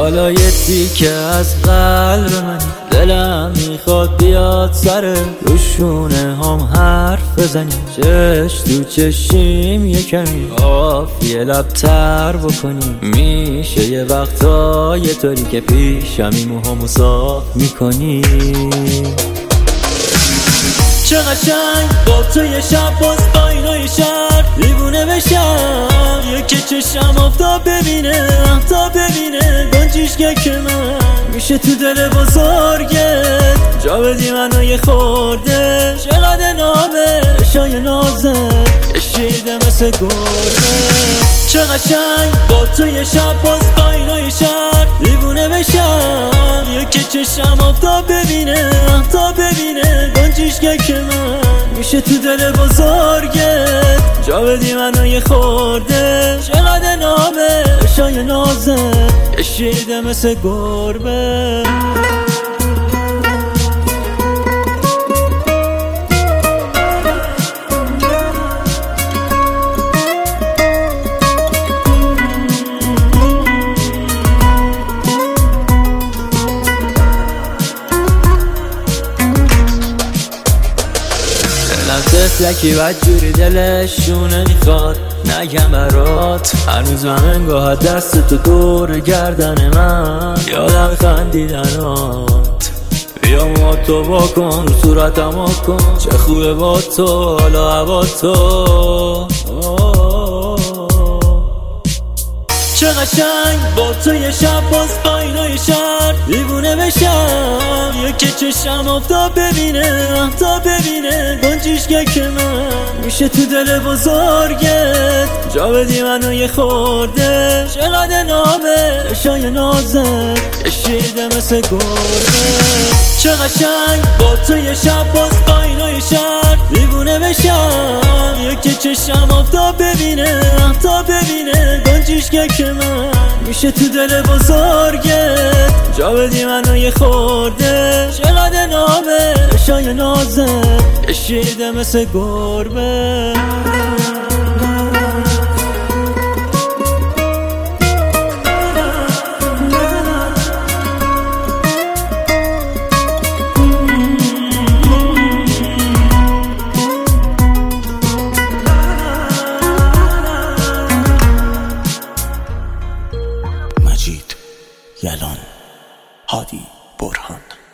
حالا یه تیکه از قلب منی، دلم میخواد بیاد سر روشونه هم حرف بزنی، چش تو چشیم یه کمی آفیه لبتر بکنی. میشه یه وقتا یه طوری که پیشمی موهامو صاف میکنی. چه قشنگ با تو یه شب باز آینای شهر دیوونه بشم، یکی چشم آفتاب ببینه آفتاب ببینه گنجیشگه که من میشه تو دل بزرگت جا بدی منو یه خورده. چقدر نامه شای نازه کشیده مثل گرده. چه قشنگ با تو یه شب باز آینای شهر دیوونه بشم، یکی چشم آفتاب ببینه آفتاب ببینه گنجیشگه که من میشه تو دل بزرگت جا بدی منو یه خورده. چقدر نامه شای نازه کشیده مثل گربه. تفلکی بدجوری دلشونه میخواد نگم برات، هنوز من انگاه دست تو دور گردن من یادم خندیدنات. بیا موهاتو بکن رو صورتم کن، چه خوبه با تو حالا هوا تو. چه قشنگ با تو یه شب باز آینای شهر دیوونه بشم، یکی چشم آفتاب ببینه آفتاب ببینه گنجیشگه که من میشه تو دل بزرگت جا بدی منو یه خورده. چقدر نامه شای نازه کشیده مثل گرده. چه قشنگ با تو یه شب باز آینای شهر دیوونه بشم، یکی چشم آفتاب ببینه آفتاب ببینه گنجیشگه که من میشه تو دل بزرگت جا بدی منو یه خورده. چقدر نامه شای نازه کشیده مثل گربه. مجید یلان، هادی برهان.